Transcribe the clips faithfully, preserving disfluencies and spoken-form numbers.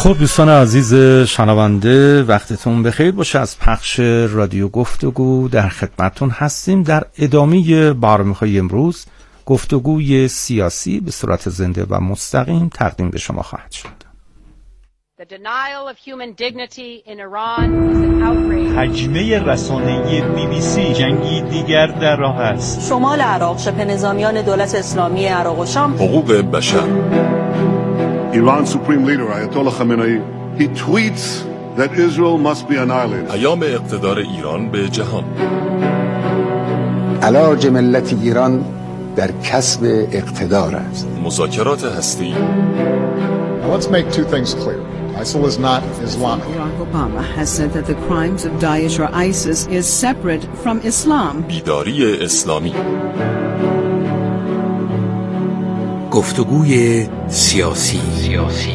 خب دوستان عزیز شنونده، وقتتون بخیر باشه. از پخش رادیو گفتگو در خدمتتون هستیم. در ادامه برنامه‌های امروز گفتگوی سیاسی به صورت زنده و مستقیم تقدیم به شما خواهد شد. هجمه رسانه‌ای بی بی سی، جنگی دیگر در راه است. شمال عراق، شبه نظامیان دولت اسلامی عراق و شام. حقوق بشر. Iran's supreme leader Ayatollah Khamenei, he tweets that Israel must be annihilated. پیام اقتدار ایران به جهان. علاج ملت ایران در کسب اقتدار است. مذاکرات هستی. Let's make two things clear. ISIL is not Islamic. Barack Obama has said that the crimes of Daesh or ISIS is separate from Islam. بیداری اسلامی. گفتگوی سیاسی سیاسی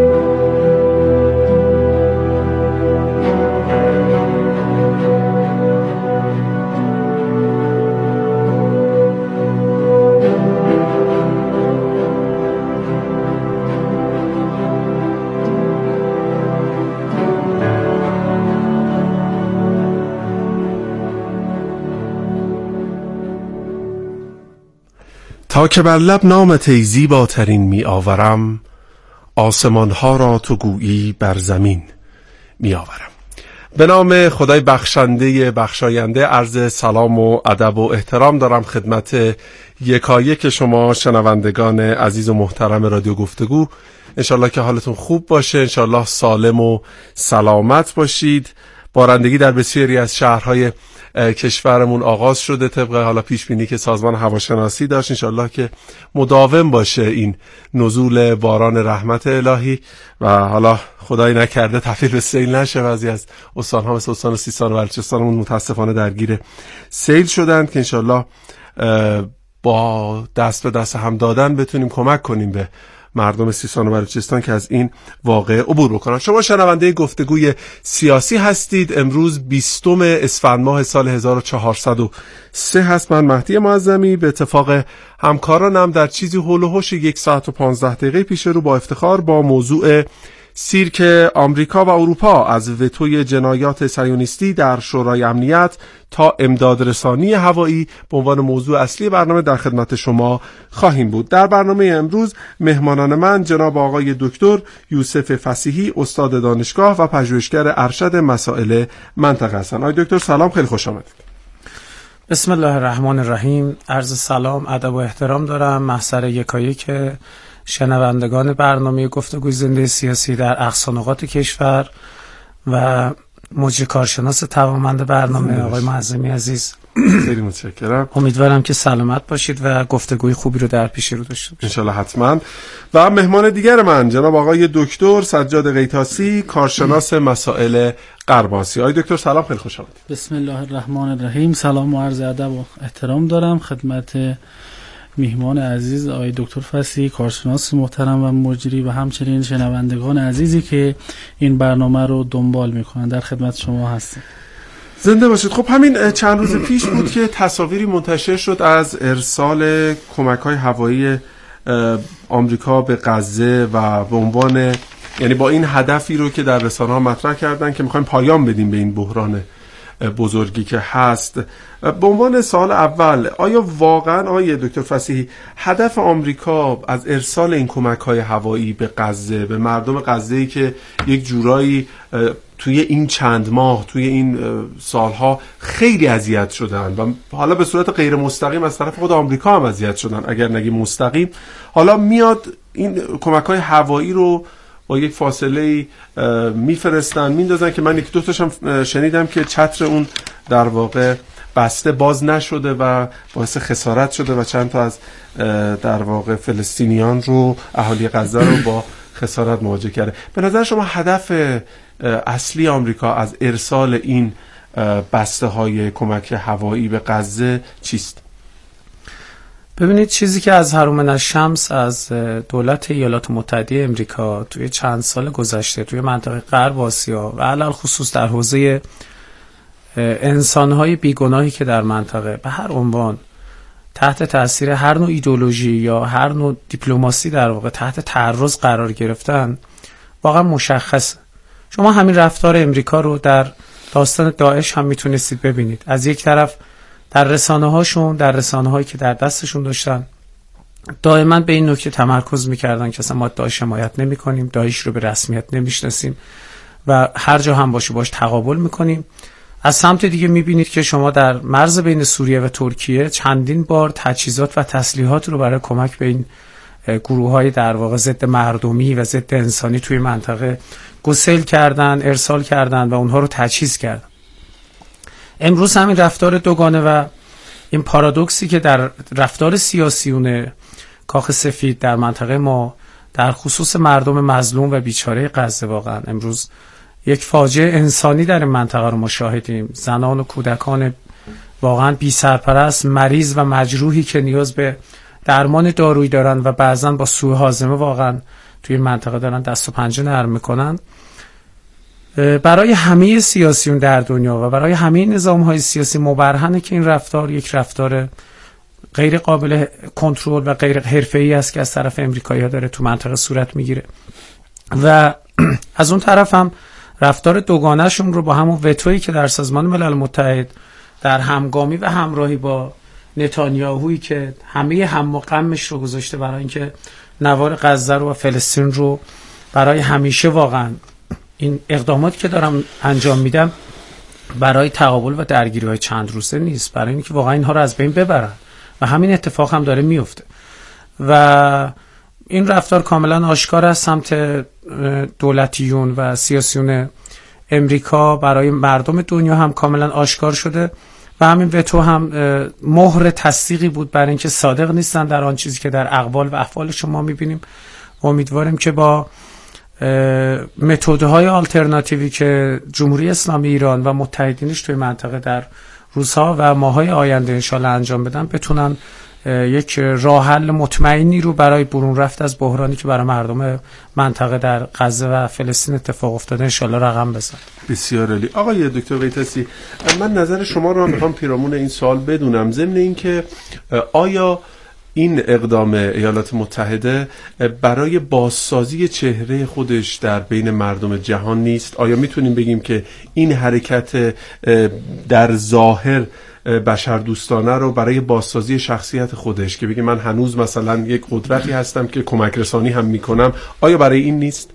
تا که بر لب نامت ای زیباترین می آورم، آسمان ها را تو گویی بر زمین می آورم. به نام خدای بخشنده بخشاینده عرض سلام و ادب و احترام دارم خدمت یکایک شما شنوندگان عزیز و محترم رادیو گفتگو. انشالله که حالتون خوب باشه، انشالله سالم و سلامت باشید. بارندگی در بسیاری از شهرهای کشورمون آغاز شده طبق حالا پیش بینی که سازمان هواشناسی داشت. انشالله که مداوم باشه این نزول باران رحمت الهی و حالا خدای نکرده تبدیل به سیل نشه. بعضی از استان‌ها مثل استان سیستان و بلوچستانمون متاسفانه درگیر سیل شدند که انشالله با دست به دست هم دادن بتونیم کمک کنیم به مردم سیستان و بلوچستان که از این واقعه عبور بکنن. شما شنونده گفتگوی سیاسی هستید. امروز بیستم اسفند ماه سال هزار و چهارصد و سه هست. من مهدی معظمی به اتفاق همکارانم در چیزی هول و هوش یک ساعت و پانزده دقیقه پیش رو با افتخار با موضوع سیرک آمریکا و اروپا از وتوی جنایات صهیونیستی در شورای امنیت تا امداد رسانی هوایی به عنوان موضوع اصلی برنامه در خدمت شما خواهیم بود. در برنامه امروز مهمانان من جناب آقای دکتر یوسف فصیحی، استاد دانشگاه و پژوهشگر ارشد مسائل منطقه هستند. آقای دکتر سلام، خیلی خوش آمدید. بسم الله الرحمن الرحیم. عرض سلام، ادب و احترام دارم محضر یکایک شنوندگان برنامه گفتگوی زنده سیاسی در اقصا نقاط کشور و مجری کارشناس توانمند برنامه آقای معظمی عزیز. خیلی متشکرم. امیدوارم که سلامت باشید و گفتگوی خوبی رو در پیش رو داشته باشید. انشالله حتما. و مهمان دیگر من جناب آقای دکتر سجاد قیتاسی، کارشناس مسائل غرب آسیا. آقای دکتر سلام، خیلی خوش آمدید. بسم الله الرحمن الرحیم. سلام و عرض ادب و احترام دارم خدمت میهمان عزیز آقای دکتر فصیحی، کارشناس محترم و مجری و همچنین شنوندگان عزیزی که این برنامه رو دنبال میکنن. در خدمت شما هستیم. زنده باشید. خب همین چند روز پیش بود که تصاویری منتشر شد از ارسال کمک‌های هوایی آمریکا به غزه و به عنوان یعنی با این هدفی رو که در رسانه‌ها مطرح کردن که می‌خوایم پایان بدیم به این بحران بزرگی که هست. به عنوان سوال اول، آیا واقعا آقای دکتر فصیحی هدف آمریکا از ارسال این کمک‌های هوایی به غزه، به مردم غزه‌ای که یک جورایی توی این چند ماه توی این سالها خیلی اذیت شدن و حالا به صورت غیر مستقیم از طرف خود آمریکا هم اذیت شدن اگر نگیم مستقیم، حالا میاد این کمک‌های هوایی رو با یک فاصله میفرستن میندازن که من یک دو تاشم شنیدم که چتر اون در واقع بسته باز نشده و باعث خسارت شده و چند تا از در واقع فلسطینیان رو، اهالی غزه رو با خسارت مواجه کرده. به نظر شما هدف اصلی آمریکا از ارسال این بسته های کمک هوایی به غزه چیست؟ ببینید، چیزی که از هرومن الشمس از دولت ایالات متحده امریکا توی چند سال گذشته توی منطقه غرب آسیا و علل خصوص در حوزه انسانهای بیگناهی که در منطقه به هر عنوان تحت تاثیر هر نوع ایدئولوژی یا هر نوع دیپلماسی در واقع تحت تعرض قرار گرفتن، واقعا مشخصه. شما همین رفتار امریکا رو در داستان داعش هم میتونستید ببینید. از یک طرف در رسانه هاشون، در رسانه هایی که در دستشون داشتن، دائما به این نکته تمرکز میکردن که اصلا ما داعش حمایت نمی کنیم، داعش رو به رسمیت نمیشناسیم و هر جا هم باشه باش تقابل میکنیم. از سمت دیگه میبینید که شما در مرز بین سوریه و ترکیه چندین بار تجهیزات و تسلیحات رو برای کمک به این گروه های در واقع ضد مردمی و ضد انسانی توی منطقه گسیل کردن، ارسال کردن و اونها رو تجهیز کردن. امروز همین رفتار دوگانه و این پارادوکسی که در رفتار سیاسیون کاخ سفید در منطقه ما در خصوص مردم مظلوم و بیچاره غزه، واقعا امروز یک فاجعه انسانی در این منطقه رو مشاهدیم. زنان و کودکان واقعا بی سرپرست، مریض و مجروحی که نیاز به درمان دارویی دارن و بعضا با سوء هاضمه واقعا توی منطقه دارن دست و پنجه نرم میکنن. برای همه سیاسیون در دنیا و برای همه نظام‌های سیاسی مبرهنه که این رفتار یک رفتار غیر قابل کنترل و غیر حرفه‌ای است که از طرف امریکایی‌ها داره تو منطقه صورت میگیره و از اون طرف هم رفتار دوگانه‌شون رو با همون وتویی که در سازمان ملل متحد در همگامی و همراهی با نتانیاهویی که همه هم و غمش رو گذاشته برای اینکه نوار غزه رو و فلسطین رو برای همیشه، واقعا این اقداماتی که دارم انجام میدم برای تقابل و درگیری‌های چند روزه نیست، برای اینکه واقعا اینها رو از بین ببرن و همین اتفاق هم داره میفته و این رفتار کاملا آشکار از سمت دولتیون و سیاسیون امریکا برای مردم دنیا هم کاملا آشکار شده و همین وتو هم مهر تصدیقی بود برای اینکه صادق نیستن در آن چیزی که در اقوال و افعال شما میبینیم. امیدواریم که با متدهای آلترناتیوی که جمهوری اسلامی ایران و متحدینش توی منطقه در روزها و ماهای آینده انشالله انجام بدن، بتونن یک راه حل مطمئنی رو برای برون رفت از بحرانی که برای مردم منطقه در غزه و فلسطین اتفاق افتاده انشالله رقم بزن. بسیار عالی. آقای دکتر قیتسی، من نظر شما رو میخوام پیرامون این سوال بدونم، ضمن این که آیا این اقدام ایالات متحده برای بازسازی چهره خودش در بین مردم جهان نیست؟ آیا میتونیم بگیم که این حرکت در ظاهر بشر دوستانه رو برای بازسازی شخصیت خودش که بگه من هنوز مثلا یک قدرتی هستم که کمک رسانی هم میکنم، آیا برای این نیست؟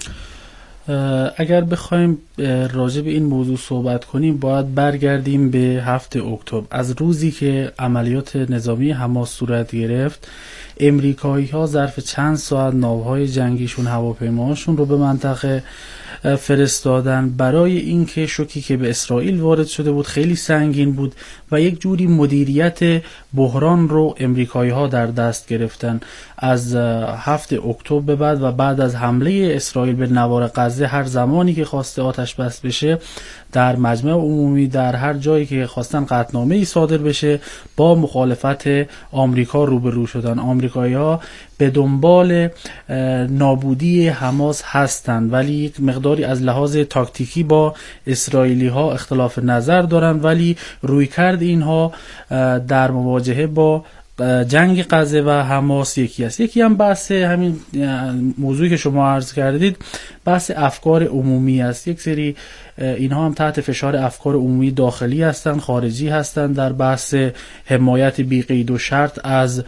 اگر بخوایم راجع به این موضوع صحبت کنیم باید برگردیم به هفته اکتبر، از روزی که عملیات نظامی حماس صورت گرفت. امریکایی ها ظرف چند ساعت ناوهای جنگیشون، هواپیماهاشون رو به منطقه فرستادن برای اینکه شوکی که به اسرائیل وارد شده بود خیلی سنگین بود و یک جوری مدیریت بحران رو امریکایی ها در دست گرفتن. از هفته اکتبر به بعد و بعد از حمله اسرائیل به نوار غزه، هر زمانی که خواسته آتش بس بشه در مجمع عمومی، در هر جایی که خواستن قطعنامه‌ای صادر بشه، با مخالفت آمریکا روبرو شدن. آمریکایی‌ها به دنبال نابودی حماس هستند ولی یک مقداری از لحاظ تاکتیکی با اسرائیلی‌ها اختلاف نظر دارن، ولی رویکرد اینها در مواجهه با جنگ غزه و حماس یکی است. یکی هم بحث همین موضوعی که شما عرض کردید، بحث افکار عمومی است. یک سری اینها هم تحت فشار افکار عمومی داخلی هستند، خارجی هستند، در بحث حمایت بی قید و شرط از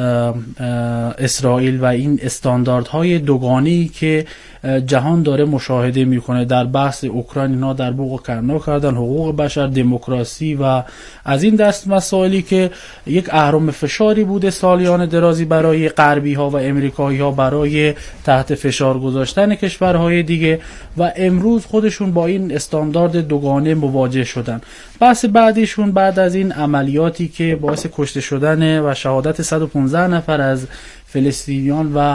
اسرائیل و این استانداردهای دوگانه‌ای که جهان داره مشاهده میکنه. در بحث اوکراین اینا در بوق کرنا کردن، حقوق بشر، دموکراسی و از این دست مسائلی که یک اهرم فشاری بوده سالیان درازی برای غربی ها و امریکایی ها برای تحت فشار گذاشتن کشورهای دیگه، و امروز خودشون با این استاندارد دوگانه مواجه شدن. بحث بعدیشون بعد از این عملیاتی که باعث کشته شدن و شهادت صد و پانزده نفر از فلسطینیان و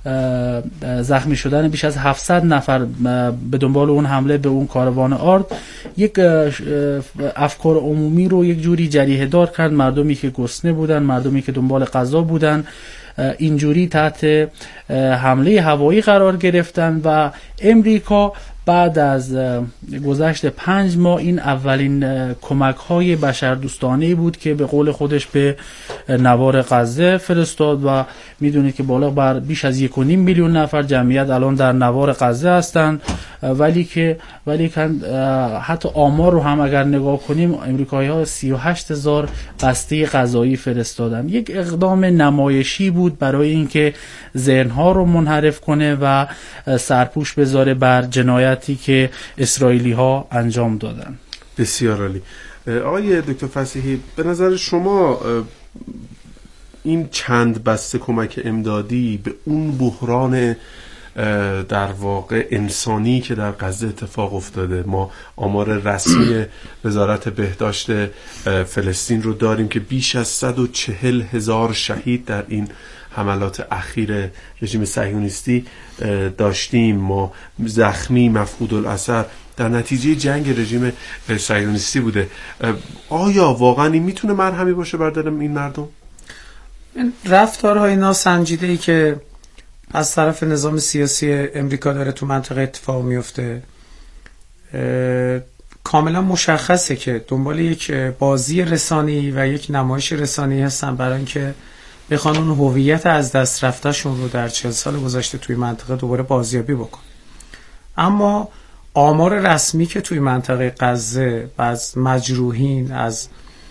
زخمی شدن بیش از هفتصد نفر به دنبال اون حمله به اون کاروان آرد، یک افکار عمومی رو یک جوری جریحه دار کرد. مردمی که گرسنه بودن، مردمی که دنبال غذا بودن، اینجوری تحت حمله هوایی قرار گرفتن و امریکا بعد از گذشت پنج ماه این اولین کمک های بشردوستانه بود که به قول خودش به نوار غزه فرستاد و میدونید که بالا بر بیش از یک و نیم میلیون نفر جمعیت الان در نوار غزه هستند. ولی که ولی که حتی آمار رو هم اگر نگاه کنیم امریکایی‌ها سی و هشت هزار بسته غذایی فرستادن. یک اقدام نمایشی بود برای اینکه ذهن‌ها رو منحرف کنه و سرپوش بذاره بر جنایتی که اسرائیلی‌ها انجام دادن. بسیار عالی. آقای دکتر فصیحی، به نظر شما این چند بسته کمک امدادی به اون بحران در واقع انسانی که در غزه اتفاق افتاده، ما آمار رسمی وزارت بهداشت فلسطین رو داریم که بیش از صد و چهل هزار شهید در این حملات اخیر رژیم صهیونیستی داشتیم، ما زخمی، مفقود الاثر در نتیجه جنگ رژیم صهیونیستی بوده. آیا واقعا این میتونه مرهمی باشه بر دل این مردم؟ رفتارهای ناسنجیده‌ای که از طرف نظام سیاسی امریکا داره تو منطقه اتفاق میفته کاملا مشخصه که دنبال یک بازی رسانی و یک نمایش رسانی هستن برای اینکه بخوان اون هویت از دست رفتهشون رو در چهل سال گذشته توی منطقه دوباره بازیابی بکن. اما آمار رسمی که توی منطقه غزه و از مجروحین، از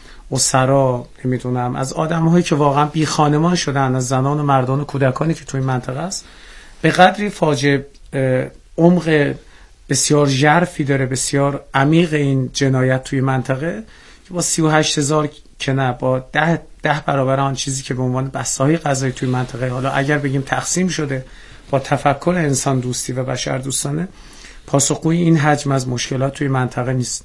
اسرا، نمیدونم از آدم‌هایی که واقعا بی خانمان شدن، از زنان و مردان و کودکانی که توی منطقه است، به قدری فاجعه عمق بسیار ژرفی داره، بسیار عمیق این جنایت توی منطقه که با سی و هشت هزار که نه، با ده, ده برابر آن چیزی که به عنوان بسته‌های غذایی توی منطقه، حالا اگر بگیم تقسیم شده با تفکر انسان دوستی و بشر دوستانه، پاسخگوی این حجم از مشکلات توی منطقه نیست.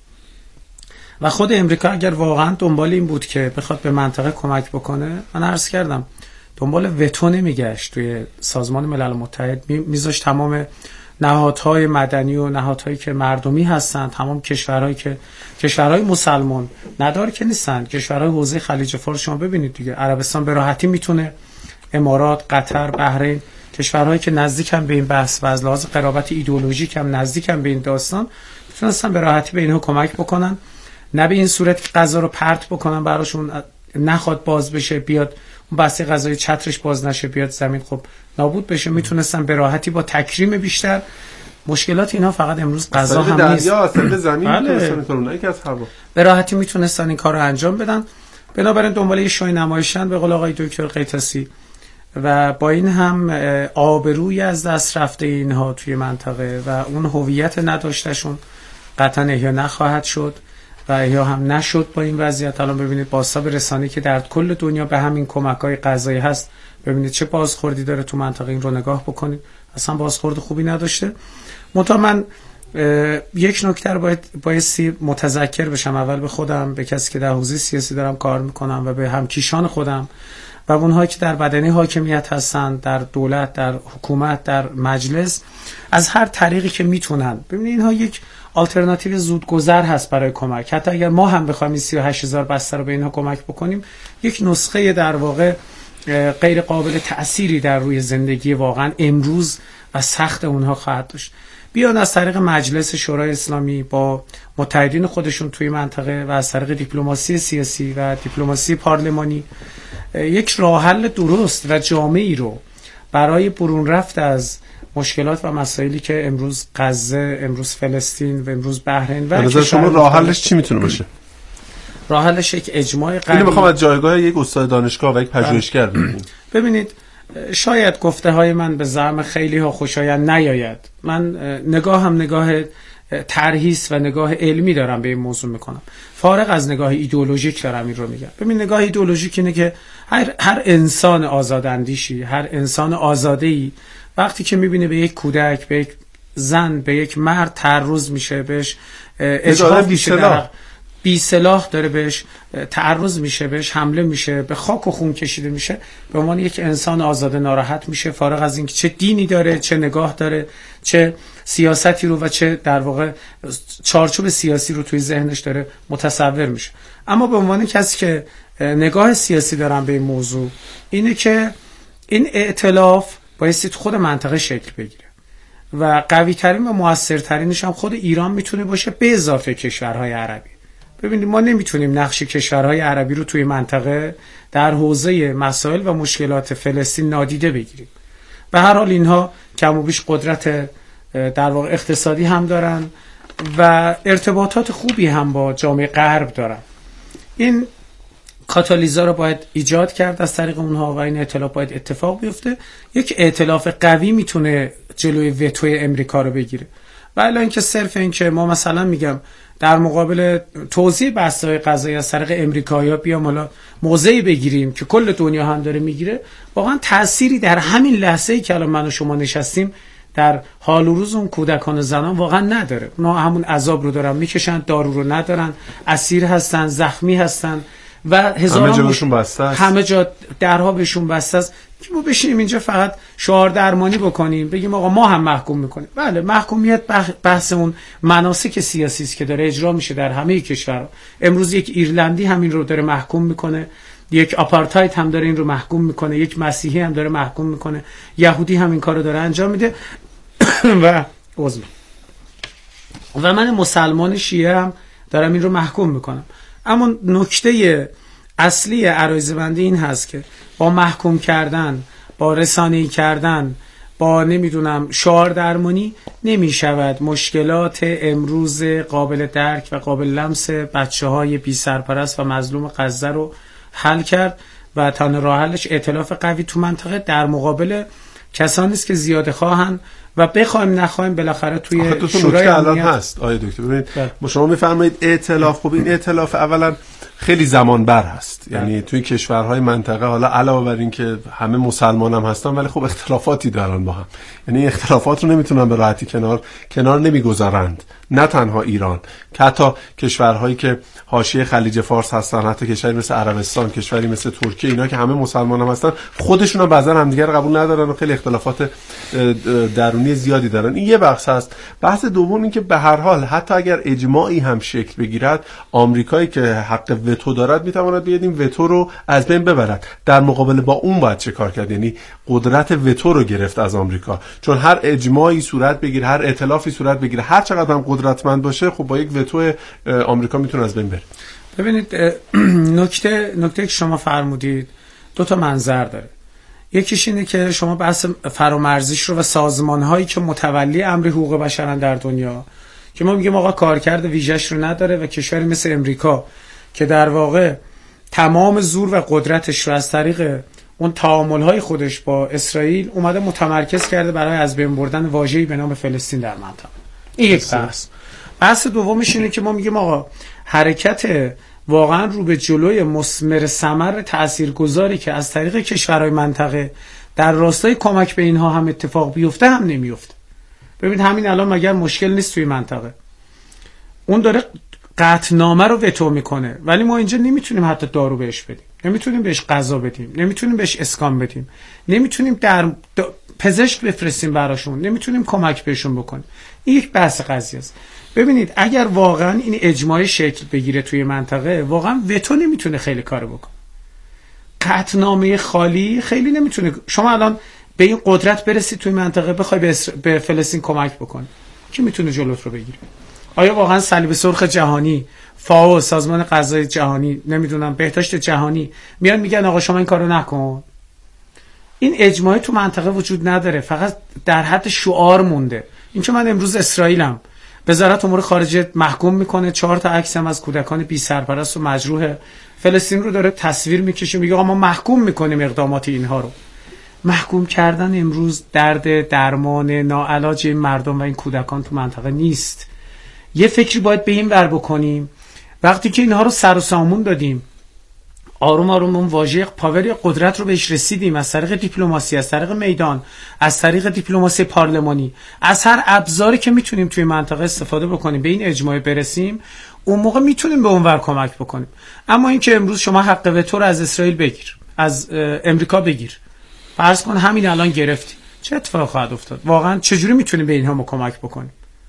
و خود امریکا اگر واقعا دنبال این بود که بخواد به منطقه کمک بکنه، من عرض کردم دنبال وتو نمیگشت توی سازمان ملل متحد، میذاشت تمام نهادهای مدنی و نهادهایی که مردمی هستن، تمام کشورهایی که کشورهای مسلمان ندار که نیستن، کشورهای حوزه خلیج فارس شما ببینید دیگه، عربستان به راحتی میتونه، امارات، قطر، بحرین، کشورهایی که نزدیکن به این بحث و از لحاظ قرابت ایدئولوژیک هم نزدیکن به این داستان، میتونستن به راحتی به اینها کمک بکنن، نه به این صورت که غذا رو پرت بکنن براشون، نخواد باز بشه، بیاد اون بسته غذای چترش باز نشه، بیاد زمین خب نابود بشه. میتونستن به راحتی با تکریم بیشتر. مشکلات اینا فقط امروز غذا هم نیست، دریا اصلا زمین میتونستن کنن، نه که از هوا. به راحتی میتونستن این کارو انجام بدن. بنابراین دنبال یه شوی نمایشن به قول آقای دکتر قیتاسی، و با این هم آبروی از دست رفته اینها توی منطقه و اون هویت نداشتشون قطعا احیا نخواهد شد و احیا هم نشد با این وضعیت. الان ببینید بازتاب رسانه‌ای که در کل دنیا به همین کمک‌های غذایی هست، ببینید چه بازخوردی داره تو منطقه، این رو نگاه بکنید، اصلا بازخورد خوبی نداشته. منتها من یک نکته رو باید بایستی متذکر بشم، اول به خودم، به کسی که در حوزه سیاسی دارم کار میکنم و به همکیشان خودم و اونهایی که در بدنه حاکمیت هستن، در دولت، در حکومت، در مجلس، از هر طریقی که میتونن. ببینید اینها یک آلترناتیو زودگذر هست برای کمک. حتی اگر ما هم بخوایم این سی و هشت هزار بسته رو به اینها کمک بکنیم، یک نسخه در واقع غیر قابل تأثیری در روی زندگی واقعا امروز و سخت اونها خواهد داشت. بیان از طریق مجلس شورای اسلامی با متحدین خودشون توی منطقه و از طریق دیپلماسی سیاسی و دیپلماسی پارلمانی یک راه حل درست و جامعی رو برای برون رفت از مشکلات و مسائلی که امروز غزه، امروز فلسطین و امروز بحرین و نظر شما راه حلش چی میتونه باشه؟ راه حلش یک اجماع قوی. اینو میخوام از جایگاه یک استاد دانشگاه و یک پژوهشگر ببینیم. ببینید شاید گفته های من به زعم خیلی ها خوشایند نیاید. من نگاه هم نگاه ترهیس و نگاه علمی دارم به این موضوع میکنم، فارغ از نگاه ایدئولوژیک دارم این رو میگم. ببین نگاه ایدئولوژیک اینه که هر هر انسان آزاداندیشی، هر انسان آزاده‌ای وقتی که میبینه به یک کودک، به یک زن، به یک مرد تعرض میشه، بهش اجحاف میشه، بی سلاح داره بهش تعرض میشه، بهش حمله میشه، به خاک و خون کشیده میشه، به عنوان یک انسان آزاده ناراحت میشه، فارغ از اینکه چه دینی داره، چه نگاه داره، چه سیاستی رو و چه در واقع چارچوب سیاسی رو توی ذهنش داره متصور میشه. اما به عنوان کسی که نگاه سیاسی دارم به این موضوع، اینه که این ائتلاف بایستی خود منطقه شکل بگیره و قوی ترین و موثرترینش هم خود ایران میتونه باشه به اضافه کشورهای عربی. ببینید ما نمیتونیم نقش کشورهای عربی رو توی منطقه در حوزه مسائل و مشکلات فلسطین نادیده بگیریم. به هر حال اینها کم و بیش قدرت در واقع اقتصادی هم دارن و ارتباطات خوبی هم با جامعه غرب دارن. این کاتالیزا رو باید ایجاد کرد از طریق اونها و این ائتلاف باید اتفاق بیفته. یک ائتلاف قوی میتونه جلوی وتوی امریکا رو بگیره. و الان اینکه صرف این که ما مثلا میگم در مقابل توزیع بسته‌های غذایی از طریق امریکایی‌ها بیام حالا موضعی بگیریم که کل دنیا هم داره میگیره، واقعا تأثیری در همین لحظه‌ای که الان من و شما نشستیم در حال و روز اون کودکان و زنان واقعا نداره. اونا همون عذاب رو دارن میکشن، دارو رو ندارن، اسیر هستن، زخمی هستن و هزاران همه جاشون بسته است، همه جا درها بهشون بسته است که ما بشینیم اینجا فقط شعار درمانی بکنیم بگیم آقا ما هم محکوم میکنیم. بله محکومیت بحث اون مناسک سیاسی است که داره اجرا میشه در همه کشورها. امروز یک ایرلندی همین رو داره محکوم میکنه، یک آپارتاید هم داره این رو محکوم میکنه، یک مسیحی هم داره محکوم میکنه، یهودی هم این کارو داره انجام میده و عزم و من مسلمان شیعه هم دارم این رو محکوم میکنم. اما نکته اصلی عرایض‌بندی این هست که با محکوم کردن، با رسانه‌ای کردن، با نمیدونم شعار درمانی نمیشود مشکلات امروز قابل درک و قابل لمس بچه‌های بی سرپرست و مظلوم غزه رو حل کرد و تنها راه حلش ائتلاف قوی تو منطقه در مقابل کسانی است که زیاده خواهن و بخوایم نخوایم بالاخره توی شورای الان هست. آیه دکتر ببینید ما شما میفرمایید ائتلاف، خب این ائتلاف اولا خیلی زمان بر هست، یعنی توی کشورهای منطقه حالا علاوه بر این که همه مسلمان هم هستن ولی خب اختلافاتی دارن با هم، یعنی اختلافات رو نمیتونن به راحتی کنار کنار نمیگذارند. نه تنها ایران که حتی کشورهایی که حاشیه خلیج فارس هستن، حتی کشوری مثل عربستان، کشوری مثل ترکیه، اینا که همه مسلمان هم هستن خودشون هم بعضا همدیگر قبول ندارن و خیلی اختلافات درونی زیادی دارن. این یه بحث هست. بحث دوم این که به هر حال حتی اگر اجماعی هم شکل بگیرد، آمریکایی که حق وتو دارد میتواند بیاد این وتو رو از بین ببرد. در مقابل با اون باید چه کار کرد؟ یعنی قدرت وتو رو گرفت از آمریکا، چون هر اجماعی صورت بگیره، هر ائتلافی صورت بگیره، هر چقدر هم قدرتمند باشه، خب با یک وتو آمریکا میتونه از بین بره. ببینید نکته نکته که شما فرمودید دو تا منظر داره. یکیش اینه که شما بحث فرامرزیش رو و سازمان‌هایی که متولی امر حقوق بشرن در دنیا که ما میگیم آقا کارکرد ویژه‌اش رو نداره و کشوری مثل امریکا که در واقع تمام زور و قدرتش رو از طریق اون تعامل‌های خودش با اسرائیل اومده متمرکز کرده برای از بین بردن واژه‌ای به نام فلسطین در منطقه. این یک بحث. بحث دومش اینه که ما میگیم آقا حرکت واقعا رو به جلوی مثمر ثمر تاثیرگذاری که از طریق کشورهای منطقه در راستای کمک به اینها هم اتفاق بیفته هم نمیفته. ببینید همین الان مگر مشکل نیست توی منطقه، اون داره قطعنامه رو وتو میکنه ولی ما اینجا نمیتونیم حتی دارو بهش بدیم، نمیتونیم بهش غذا بدیم، نمیتونیم بهش اسکان بدیم، نمیتونیم در پزشک بفرستیم براشون، نمیتونیم کمک بهشون بکنیم. این یک بحث قضیه است. ببینید اگر واقعا این اجماع شکل بگیره توی منطقه، واقعا وتو نمیتونه خیلی کار بکنه. قطعنامه خالی خیلی نمیتونه. شما الان به این قدرت برسید توی منطقه بخوای به, اسر... به فلسطین کمک بکنی، کی میتونه جلوت رو بگیره؟ آیا واقعا صلیب سرخ جهانی، فاو، سازمان غذای جهانی، نمیدونم بهداشت جهانی میان میگن آقا شما این کارو نکن؟ این اجماعی تو منطقه وجود نداره، فقط در حد شعار مونده. این که من امروز اسرائیلم، وزارت امور خارجه محکوم میکنه، چهار تا عکس هم از کودکان بی سرپرست و مجروح فلسطین رو داره تصویر میکشه، میگه آقا ما محکوم میکنیم اقدامات اینها رو. محکوم کردن امروز درد درمان ناعلاج این مردم و این کودکان تو منطقه نیست. یه فکری باید به این ور بکنیم. وقتی که اینها رو سر و سامون دادیم، آروم آروم اون واژه پاور یا قدرت رو بهش رسیدیم از طریق دیپلماسی، از طریق میدان، از طریق دیپلماسی پارلمانی، از هر ابزاری که میتونیم توی منطقه استفاده بکنیم به این اجماع برسیم، اون موقع میتونیم به اونور کمک بکنیم. اما اینکه امروز شما حق وتو رو از اسرائیل بگیر، از امریکا بگیر، فرض کن همین الان گرفتی، چه اتفاقی خواهد افتاد؟ واقعا چجوری میتونیم به اینها ما کمک بکنیم؟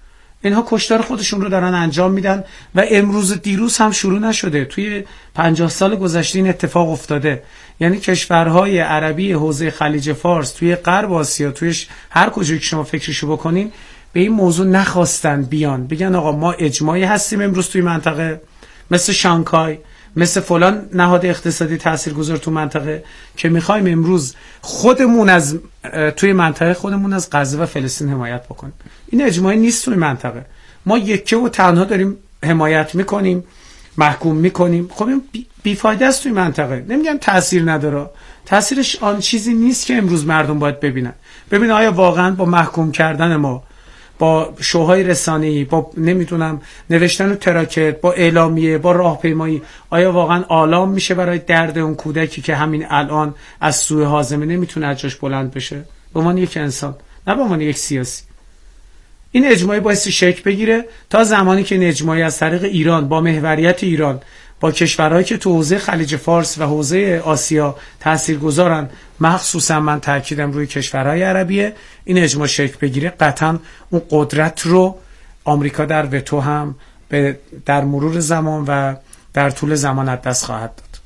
اینها کشتار خودشون رو دارن انجام میدن و امروز دیروز هم شروع نشده، توی پنجاه سال گذشته این اتفاق افتاده. یعنی کشورهای عربی حوزه خلیج فارس توی غرب آسیا، توی هر کجایی که شما فکرشو بکنین، به این موضوع نخواستن بیان بگن آقا ما اجماعی هستیم امروز توی منطقه، مثل شانگهای، مثل فلان نهاد اقتصادی تاثیرگذار تو منطقه، که میخوایم امروز خودمون از توی منطقه خودمون از غزه و فلسطین حمایت بکنیم. این اجماعی نیست توی منطقه. ما یکی و تنها داریم حمایت میکنیم، محکوم میکنیم. خب این بیفایده است توی منطقه. نمیگم تاثیر نداره، تاثیرش آن چیزی نیست که امروز مردم باید ببینن. ببین آیا واقعا با محکوم کردن ما، با شوهای رسانه‌ای، با نمیدونم نوشتن تراکت، با اعلامیه، با راهپیمایی، آیا واقعا آلام میشه برای درد اون کودکی که همین الان از سوء هاضمه نمیتونه از جاش بلند بشه به عنوان یک انسان، نه به عنوان یک سیاسی؟ این اجماعی باعث شکل بگیره تا زمانی که این اجماعی از طریق ایران، با محوریت ایران، با کشورهایی که تو حوزه خلیج فارس و حوزه آسیا تاثیرگذارن، مخصوصا من تاکیدم روی کشورهای عربیه، این اجماع شکل بگیره، قطعا اون قدرت رو آمریکا در وتو هم به در مرور زمان و در طول زمان از دست خواهد داد.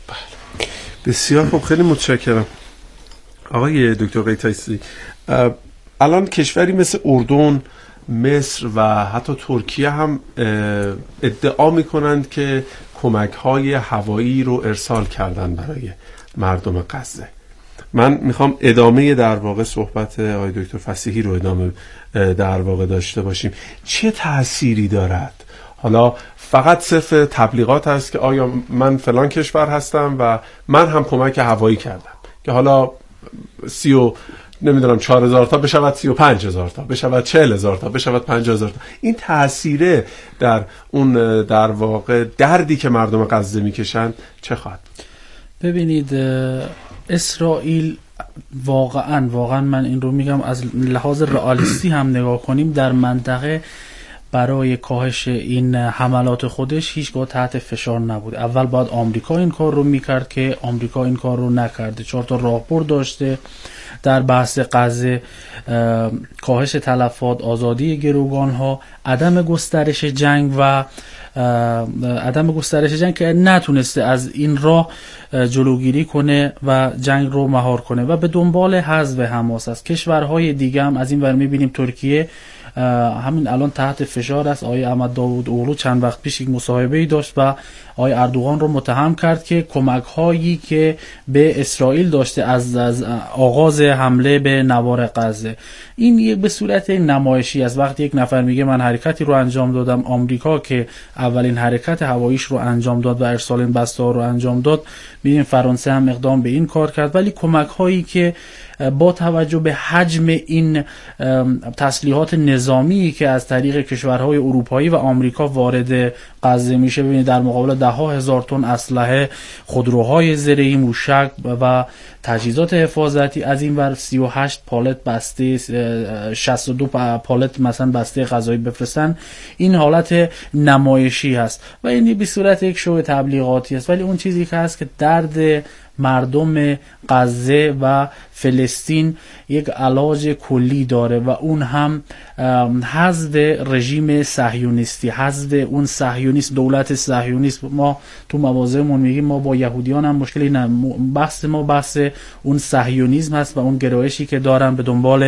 بسیار خوب، خیلی متشکرم آقای دکتر قیتایسی. الان کشوری مثل اردن، مصر و حتی ترکیه هم ادعا میکنند که کمک‌های هوایی رو ارسال کردن برای مردم غزه. من میخوام ادامه در واقع صحبت آقای دکتر فصیحی رو ادامه در واقع داشته باشیم. چه تأثیری دارد؟ حالا فقط صرف تبلیغات هست که آیا من فلان کشور هستم و من هم کمک هوایی کردم که حالا سی و نمیدونم چهار هزار تا بشود سی و پنج هزار تا بشود چهل هزار تا بشود پنجاه هزار تا. این تأثیره در اون در واقع دردی که مردم غزه میکشن چه خواهد؟ ببینید اسرائیل واقعا واقعا من این رو میگم از لحاظ رئالیستی هم نگاه کنیم، در منطقه برای کاهش این حملات خودش هیچگاه تحت فشار نبود. اول باید آمریکا این کار رو میکرد که آمریکا این کار رو نکرده. چهار تا راهبرد داشته در بحث غزه، کاهش تلفات، آزادی گروگان ها، عدم گسترش جنگ و عدم گسترش جنگ که نتونسته از این راه جلوگیری کنه و جنگ رو مهار کنه و به دنبال حذف حماس است. کشورهای دیگه هم از این ور میبینیم، ترکیه همین الان تحت فشار است. آقای احمد داوود اغلو چند وقت پیش یک مصاحبه‌ای داشت و آقای اردوغان رو متهم کرد که کمک‌هایی که به اسرائیل داشته از, از آغاز حمله به نوار غزه، این یک به صورت نمایشی است. وقتی یک نفر میگه من حرکتی رو انجام دادم، آمریکا که اولین حرکت هواییش رو انجام داد و ارسال این بسته‌ها رو انجام داد، ببین فرانسه هم اقدام به این کار کرد، ولی کمک‌هایی که با توجه به حجم این تسلیحات نظامی که از طریق کشورهای اروپایی و آمریکا وارد غزه میشه، ببینید در مقابل ده ها هزار تن اسلحه، خودروهای زرهی، موشک و تجهیزات حفاظتی، از این ور سی و هشت پالت بسته، شصت و دو پالت مثلا بسته غذایی بفرستن، این حالت نمایشی هست و این به صورت یک شو تبلیغاتی است. ولی اون چیزی که هست که درد مردم غزه و فلسطین یک علاج کلی داره و اون هم حذف رژیم صهیونیستی، حذف اون صهیونیست، دولت صهیونیست. ما تو مواضعمون میگیم ما با یهودیان هم مشکلی نه، بحث ما بحث اون صهیونیسم هست و اون گرایشی که دارن به دنبال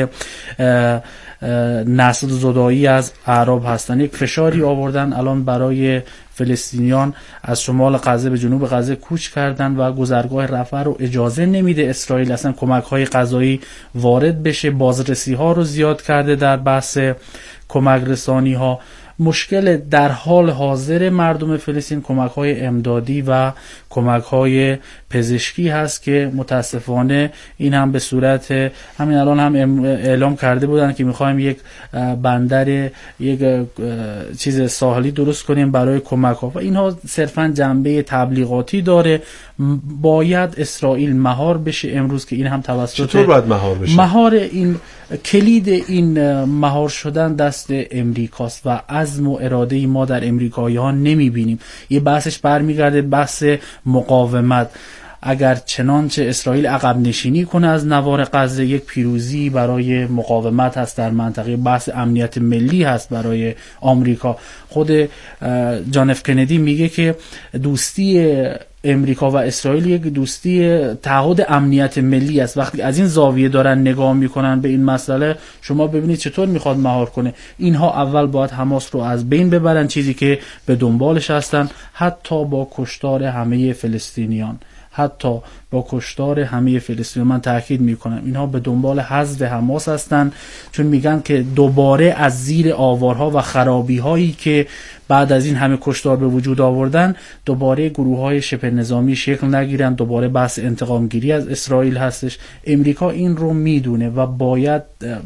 نسل زدایی از اعراب هستن. یک فشاری آوردن الان برای فلسطینیان، از شمال غزه به جنوب غزه کوچ کردن و گذرگاه رفح رو اجازه نمیده اسرائیل اصلا کمک های غذایی وارد بشه. بازرسی ها رو زیاد کرده در بحث کمک رسانی ها. مشکل در حال حاضر مردم فلسطین کمک های امدادی و کمک های پزشکی هست که متاسفانه این هم به صورت همین الان هم اعلام کرده بودن که میخوایم یک بندر، یک چیز ساحلی درست کنیم برای کمک ها و اینها صرفا جنبه تبلیغاتی داره. باید اسرائیل مهار بشه امروز که این هم توسط چطور باید مهار بشه؟ مهار این کلید این مهار شدن دست امریکاست و عزم و اراده ما در امریکایی ها نمی بینیم. یه بحثش برمیگرده بحث مقاومت. اگر چنانچه اسرائیل عقب نشینی کنه از نوار غزه، یک پیروزی برای مقاومت هست در منطقه. بحث امنیت ملی هست برای آمریکا. خود جان اف کندی میگه که دوستی امریکا و اسرائیل یک دوستی تعهد امنیت ملی است. وقتی از این زاویه دارن نگاه میکنن به این مسئله، شما ببینید چطور میخواد مهار کنه. اینها اول باید حماس رو از بین ببرن، چیزی که به دنبالش هستن، حتی با کشتار همه فلسطینیان. حتی با کشتار همه فلسطینیان. من تاکید میکنم اینها به دنبال حذف حماس هستن، چون میگن که دوباره از زیر آوارها و خرابی هایی که بعد از این همه کشتار به وجود آوردن، دوباره گروه های شبه نظامی شکل نگیرن. دوباره بحث انتقام گیری از اسرائیل هستش. امریکا این رو میدونه و باید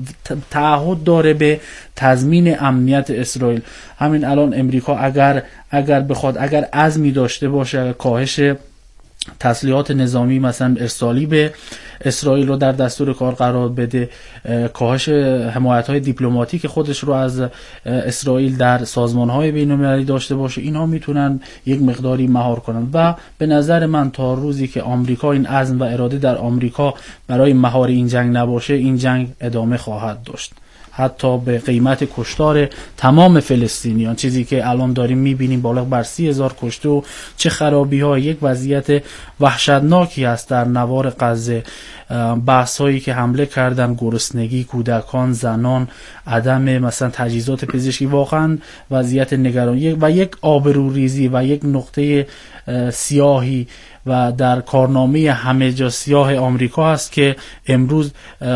تعهد داره به تضمین امنیت اسرائیل. همین الان امریکا اگر اگر بخواد، اگر عزمی داشته باشه، اگر کاهش تسلیحات نظامی مثلا ارسالی به اسرائیل رو در دستور کار قرار بده، کاهش حمایت‌های دیپلماتیک خودش رو از اسرائیل در سازمان‌های بین‌المللی داشته باشه، اینها میتونن یک مقداری مهار کنن. و به نظر من تا روزی که آمریکا این عزم و اراده در آمریکا برای مهار این جنگ نباشه، این جنگ ادامه خواهد داشت، حتی به قیمت کشتار تمام فلسطینیان. چیزی که الان داریم میبینیم بالغ بر سی هزار کشته و چه خرابی ها، یک وضعیت وحشتناکی است در نوار غزه. بحث هایی که حمله کردن، گرسنگی، کودکان، زنان، عدم مثلا تجهیزات پزشکی، واقعا وضعیت نگرانی و یک آبروریزی و یک نقطه سیاهی و در کارنامه همه جا سیاه آمریکا هست که امروز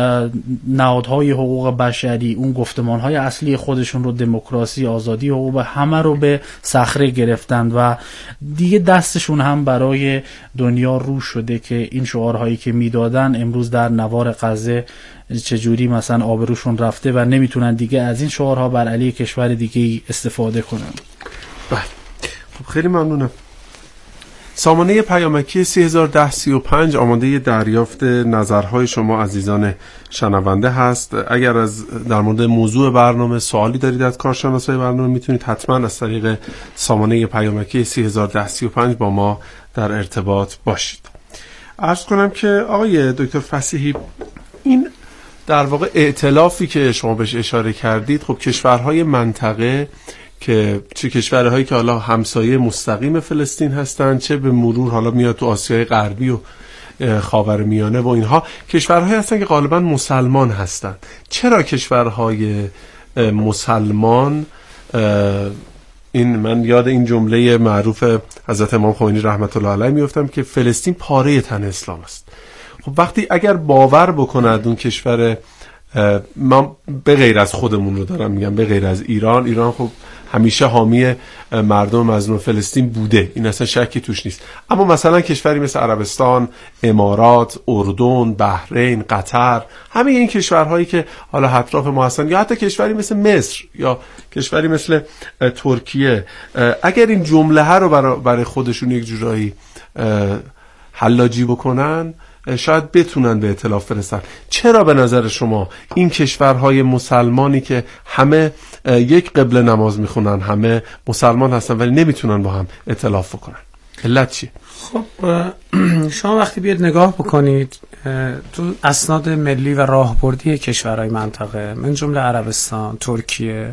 نهادهای حقوق بشری اون گفتمانهای اصلی خودشون رو، دموکراسی، آزادی، حقوق، همه رو به صخره گرفتن و دیگه دستشون هم برای دنیا رو شده که این شعارهایی که میدادن امروز در نوار غزه چجوری مثلا آبروشون رفته و نمیتونن دیگه از این شعارها بر علیه کشور دیگه استفاده کنن. بله، خب خیلی ممنونم. سامانه پیامکی سه هزار و ده سی و پنج آماده دریافت نظرهای شما عزیزان شنونده هست. اگر از در مورد موضوع برنامه سوالی دارید از کارشناسای برنامه، میتونید حتما از طریق سامانه پیامکی سه هزار و ده سی و پنج با ما در ارتباط باشید. عرض کنم که آقای دکتر فصیحی، این در واقع ائتلافی که شما بهش اشاره کردید، خب کشورهای منطقه که چه کشورهایی که حالا همسایه مستقیم فلسطین هستند، چه به مرور حالا میاد تو آسیای غربی و خاورمیانه و اینها، کشورهایی هستند که غالبا مسلمان هستند. چرا کشورهای مسلمان، این من یاد این جمله معروف حضرت امام خمینی رحمت الله علیه میافتم که فلسطین پاره تن اسلام است. خب وقتی اگر باور بکند اون کشور، من به غیر از خودمون رو دارم میگم، به غیر از ایران، ایران خب همیشه حامی مردم مظلوم فلسطین بوده، این اصلا شکی توش نیست، اما مثلا کشوری مثل عربستان، امارات، اردن، بحرین، قطر، همه این کشورهایی که حالا اطراف ما هستن، یا حتی کشوری مثل مصر یا کشوری مثل ترکیه، اگر این جمله ها رو برای خودشون یک جورایی حلاجی بکنن، شاید بتونن به ائتلاف برسن. چرا به نظر شما این کشورهای مسلمانی که همه یک قبله نماز میخونن، همه مسلمان هستن، ولی نمیتونن با هم ائتلاف بکنن؟ علت چیه؟ خب شما وقتی بیاد نگاه بکنید تو اسناد ملی و راهبردی کشورهای منطقه، من جمله عربستان، ترکیه،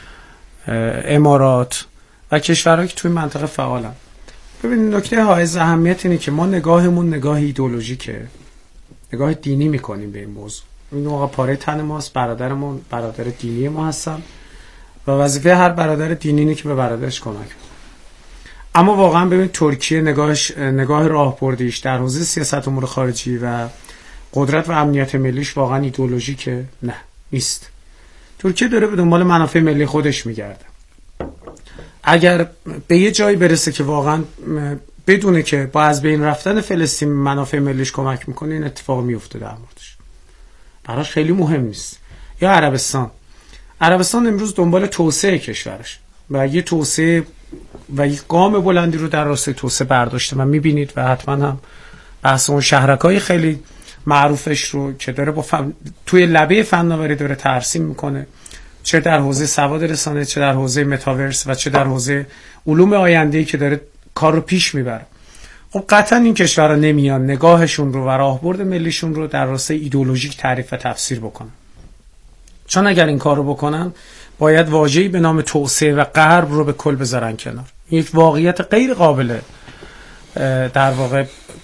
امارات و کشورهایی که توی منطقه فعالن، ببینید نکته حائز اهمیت اینه که ما نگاهمون نگاه ایدئولوژیکه، نگاه دینی میکنیم به این موضوع. این موقع پاره تن ماست، برادرمون برادر دینی ما هستن و وظیفه هر برادر دینی اینه که به برادرش کمک کنه. اما واقعا ببینید ترکیه نگاهش، نگاه راهبردیش در حوزه سیاست امور خارجی و قدرت و امنیت ملیش واقعا ایدئولوژیکه؟ نه، نیست. ترکیه داره به دنبال منافع ملی خودش میگرده. اگر به یه جایی برسه که واقعا بدونه که با از بین رفتن فلسطین منافع ملیش کمک میکنه، این اتفاق میفته در موردش، براش خیلی مهم نیست. یا عربستان، عربستان امروز دنبال توسعه کشورش و یه توسعه و یک گام بلندی رو در راستای توسعه برداشته و میبینید و حتما هم بحث اون شهرکای خیلی معروفش رو که داره با فن... توی لبه فناوری داره ترسیم میکنه، چه در حوزه سواد رسانه، چه در حوزه متاورس و چه در حوزه علوم آینده‌ای که داره کار رو پیش میبره. خب قطعا این کشورها نمیان نگاهشون رو و راهبرد ملیشون رو در راستای ایدئولوژیک تعریف و تفسیر بکنن، چون اگر این کارو بکنن باید واژه‌ای به نام توسعه و غرب رو به کل بذارن کنار. یک واقعیت غیر قابل در واقع